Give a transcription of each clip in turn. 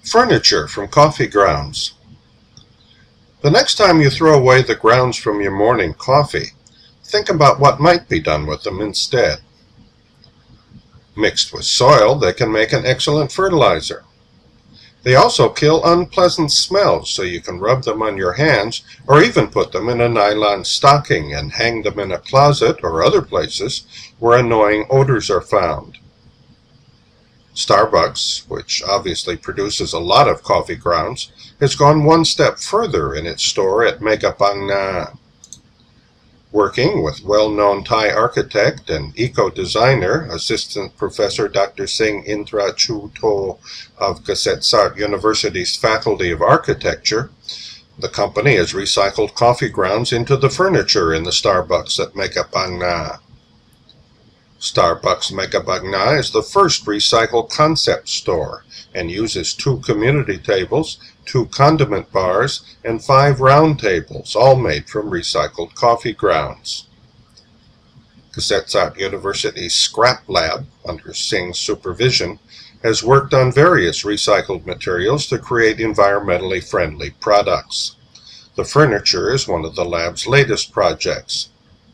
Furniture from coffee grounds. The next time you throw away the grounds from your morning coffee, think about what might be done with them instead. Mixed with soil, they can make an excellent fertilizer. They also kill unpleasant smells, so you can rub them on your hands or even put them in a nylon stocking and hang them in a closet or other places where annoying odors are found. Starbucks, which obviously produces a lot of coffee grounds, has gone one step further in its store at Megapang Na. Working with well-known Thai architect and eco-designer, Assistant Professor Dr. Singh Indra Chu To of Kasetsart University's Faculty of Architecture, the company has recycled coffee grounds into the furniture in the Starbucks at Megapang Na. Starbucks Megapang Na is the first recycled concept store and uses 2 community tables, 2 condiment bars, and 5 round tables, all made from recycled coffee grounds. Kasetsart University's Scrap Lab, under Singh's supervision, has worked on various recycled materials to create environmentally friendly products. The furniture is one of the lab's latest projects.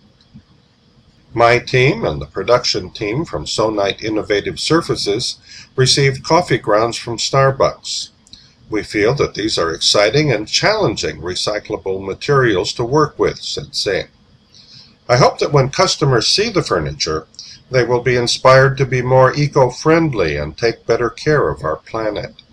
My team and the production team from Sonite Innovative Surfaces received coffee grounds from Starbucks. We feel that these are exciting and challenging recyclable materials to work with, said Singh. I hope that when customers see the furniture, they will be inspired to be more eco-friendly and take better care of our planet.